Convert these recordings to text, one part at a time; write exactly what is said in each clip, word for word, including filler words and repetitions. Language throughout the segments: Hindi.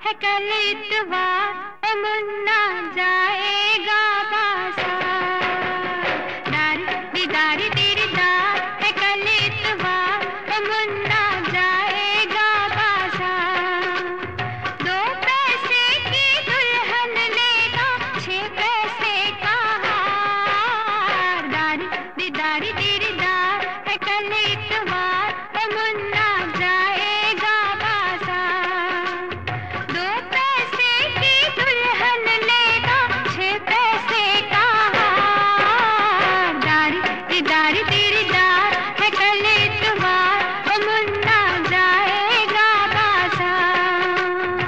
है कल इतवार, ओ मुन्ना जाएगा बाजार। दारी दीदारी तेरी दार है कल इतवार, ओ मुन्ना जाएगा बाजार। दो पैसे की दुल्हन लेगा छह पैसे का हार। दारी दीदारी तेरी दार है कल इतवार, ओ मुन्ना जाएगा बाजार। दो पैसे की दुल्हन लेगा छह पैसे का हार। दारी दीदारी तेरी दार है कल इतवार, ओ मुन्ना जाएगा बाजार।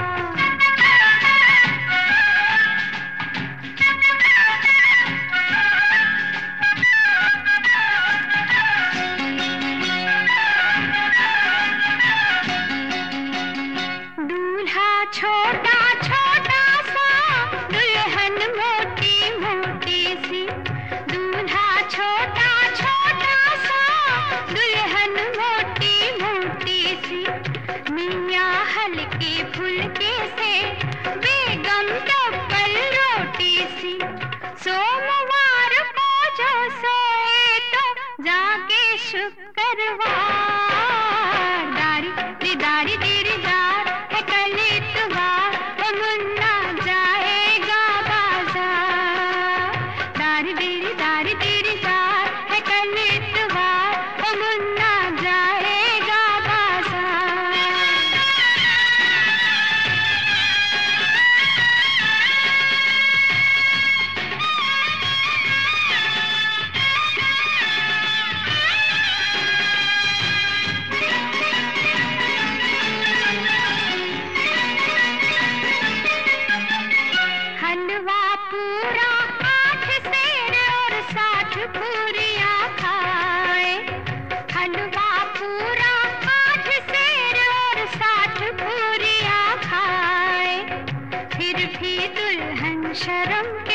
दूल्हा छोटा छोटा सा, दुल्हन मोटी मोटी सी। दूल्हा छोटा छोटा सा, दुल्हन मोटी मोटी सी। मियाँ हल्के फुल्के से, बेगम डबल रोटी सी। सोमवार को जो सोए तो जाके शुक्रवार। दारी दीदारी तेरी दार है कल इतवार, ओ मुन्ना जाएगा बाजार। दारी तेरी दारी तेरी दार है कल इतवार, ओ मुन्ना जाएगा बाजार। हलवा पूरा आठ सेर और साठ पूरियाँ खाए। हलवा पूरा आठ सेर और साठ पूरियाँ खाए। फिर भी दुल्हन शर्म